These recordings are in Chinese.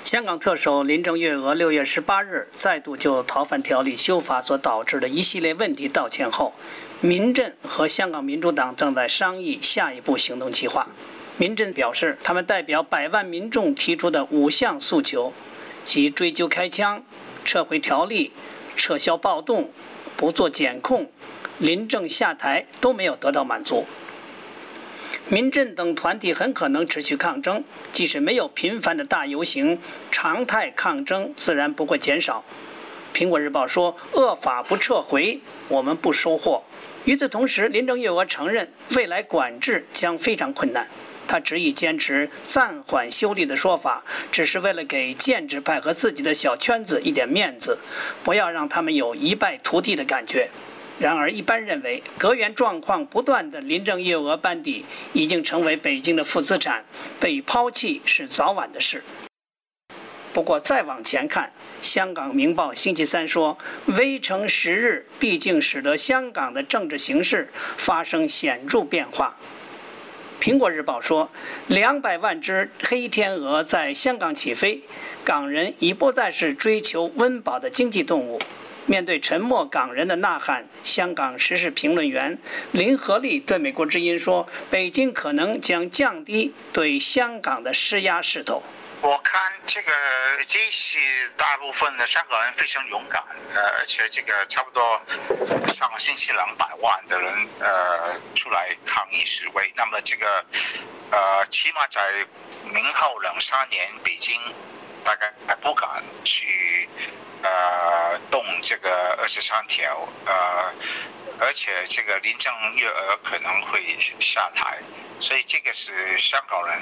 香港特首林郑月娥6月18日再度就逃犯条例修法所导致的一系列问题道歉后，民阵和香港民主党正在商议下一步行动计划。民阵表示，他们代表百万民众提出的5项诉求，即追究开枪、撤回条例、撤销暴动、不做检控、林郑下台都没有得到满足。民阵等团体很可能持续抗争，即使没有频繁的大游行，常态抗争自然不会减少。苹果日报说，恶法不撤回，我们不收获。与此同时，林郑月娥承认未来管制将非常困难。他执意坚持暂缓修例的说法，只是为了给建制派和自己的小圈子一点面子，不要让他们有一败涂地的感觉。然而，一般认为，阁员状况不断的林郑月娥班底已经成为北京的负资产，被抛弃是早晚的事。不过，再往前看，香港明报星期三说，微城10日毕竟使得香港的政治形势发生显著变化。苹果日报说，200万只黑天鹅在香港起飞，港人已不再是追求温饱的经济动物。面对沉默港人的呐喊，香港时事评论员林和利对美国之音说，北京可能将降低对香港的施压势头。 我看这些大部分的香港人非常勇敢，而且差不多上个星期200万的人出来抗议示威。那么起码在明后2-3年，北京大概还不敢去动23条，而且林郑月娥可能会下台，所以这个是香港人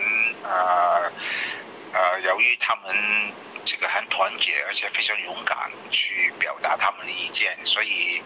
由于他们很团结，而且非常勇敢去表达他们的意见，所以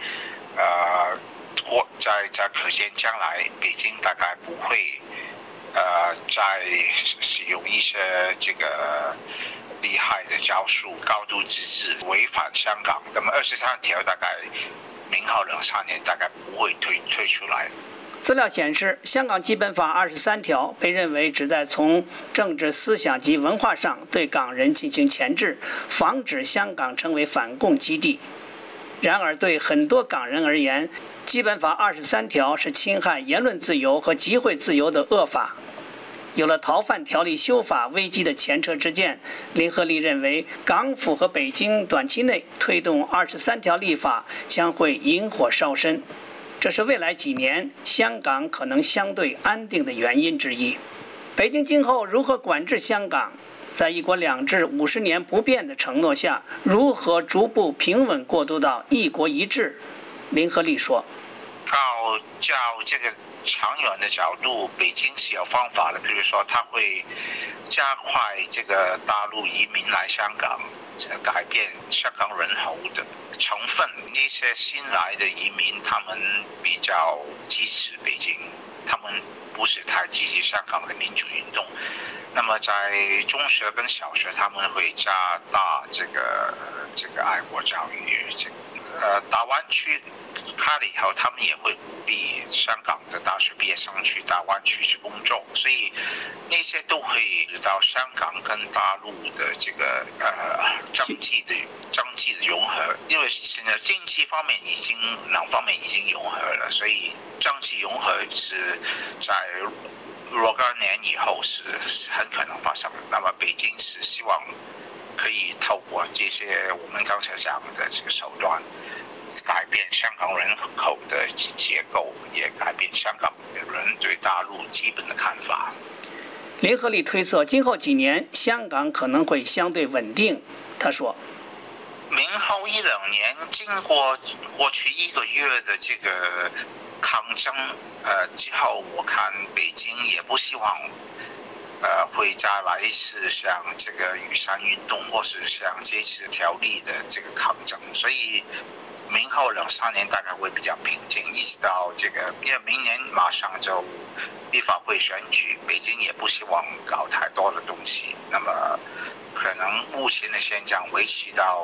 在可见将来，北京大概不会再使用一些厉害的招数，高度自治，违反香港。那么23条大概明后2-3年大概不会推出来。 资料显示，香港基本法23条被认为旨在从政治思想及文化上对港人进行钳制，防止香港成为反共基地。然而，对很多港人而言，基本法23条是侵害言论自由和集会自由的恶法。有了逃犯条例修法危机的前车之鉴，林和利认为，港府和北京短期内推动23条立法将会引火烧身。这是未来几年香港可能相对安定的原因之一。北京今后如何管制香港？在一国两制50年不变的承诺下，如何逐步平稳过渡到一国一制？林和利说：“ 照长远的角度，北京是有方法的。比如说，他会加快大陆移民来香港，改变香港人口的成分。那些新来的移民，他们比较支持北京，他们不是太支持香港的民主运动。那么在中学跟小学，他们会加大爱国教育。大湾区开了以后，他们也会鼓励香港的大学毕业生去大湾区去工作，所以那些都会到香港跟大陆的经济的融合。因为现在经济方面两方面已经融合了，所以经济融合是在若干年以后是很可能发生的。那么北京是希望可以透过这些我们刚才讲的手段，改变香港人口的结构，也改变香港人对大陆基本的看法。 林和利推测，今后几年香港可能会相对稳定。他说：“ 明后1-2年，经过去1个月的抗争之后，我看北京也不希望会再来一次像雨伞运动，或是像这次条例的抗争，所以明后2-3年大概会比较平静，一直到因为明年马上就立法会选举，北京也不希望搞太多的东西，那么可能目前的现状维持到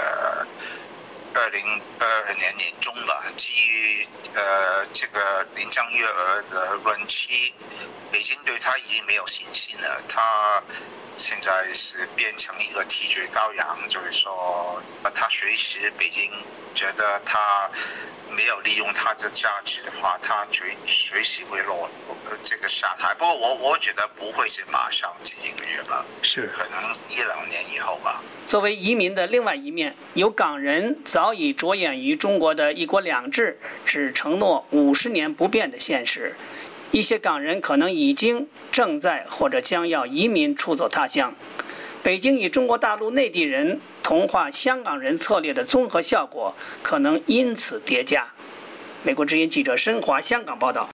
2022年年中吧。基于林郑月娥的任期，北京对他已经没有信心了。他现在是变成一个替罪羔羊，就是说他随时北京觉得他没有利用他的价值的话，他随时会这个下台。不过我觉得不会是马上这几个月吧， 是可能1-2年以后吧。 作为移民的另外一面，有港人早已着眼于中国的一国两制只承诺50年不变的现实。一些港人可能已经正在或者将要移民出走他乡。北京以中国大陆内地人同化香港人策略的综合效果可能因此叠加。美国之音记者申华香港报道。